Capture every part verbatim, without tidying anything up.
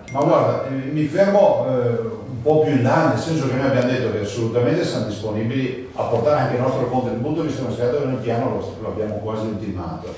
Ma guarda, eh, mi fermo eh, un po' più in là, nel senso che noi abbiamo detto che assolutamente siamo disponibili a portare anche il nostro contributo, visto che nel piano lo, lo abbiamo quasi ultimato.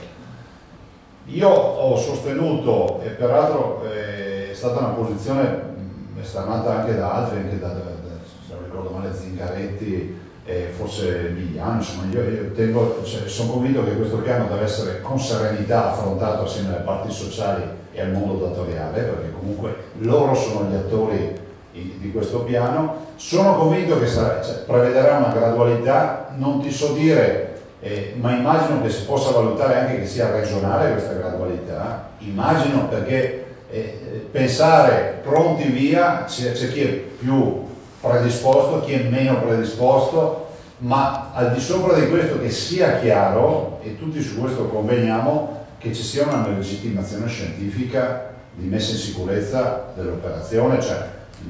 Io ho sostenuto, e peraltro eh, è stata una posizione mh, esternata anche da altri, anche da, da, da se non ricordo male Zingaretti e forse Migliano, insomma io, io tengo, cioè, sono convinto che questo piano deve essere con serenità affrontato assieme alle parti sociali e al mondo datoriale, perché comunque loro sono gli attori di questo piano. Sono convinto che sarà, cioè, prevederà una gradualità, non ti so dire, eh, ma immagino che si possa valutare anche che sia regionale questa gradualità, immagino, perché eh, pensare pronti via, c'è, c'è chi è più predisposto, chi è meno predisposto, ma al di sopra di questo che sia chiaro, e tutti su questo conveniamo, che ci sia una legittimazione scientifica di messa in sicurezza dell'operazione, cioè,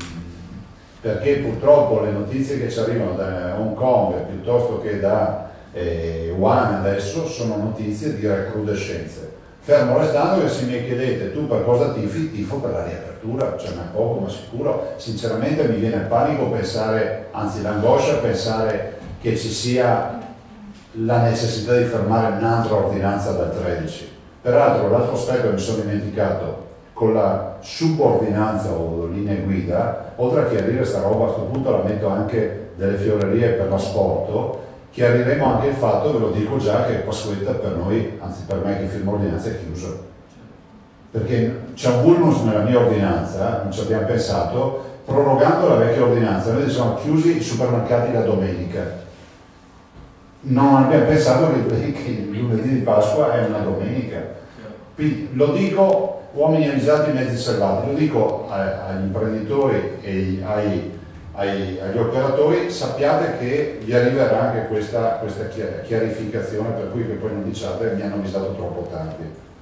perché purtroppo le notizie che ci arrivano da Hong Kong piuttosto che da eh, Wuhan adesso sono notizie di recrudescenze. Fermo restando che se mi chiedete tu per cosa tifi, tifo per la riapertura, cioè ma poco ma sicuro. Sinceramente mi viene il panico pensare, anzi l'angoscia, pensare che ci sia la necessità di fermare un'altra ordinanza dal tredici. Peraltro l'altro aspetto che mi sono dimenticato, con la subordinanza o linee guida, oltre a chiarire sta roba, a questo punto la metto anche delle fiorerie per l'asporto, chiariremo anche il fatto, ve lo dico già, che Pasquetta per noi, anzi per me che firmo l'ordinanza, è chiuso. Perché c'è un vulnus nella mia ordinanza, non ci abbiamo pensato, prorogando la vecchia ordinanza, noi diciamo chiusi i supermercati la domenica. Non abbiamo pensato che, che il lunedì di Pasqua è una domenica. Quindi lo dico, uomini avvisati, mezzi salvati, lo dico agli imprenditori e ai, ai, agli operatori, sappiate che vi arriverà anche questa, questa chiarificazione, per cui che poi non diciate mi hanno avvisato troppo tardi.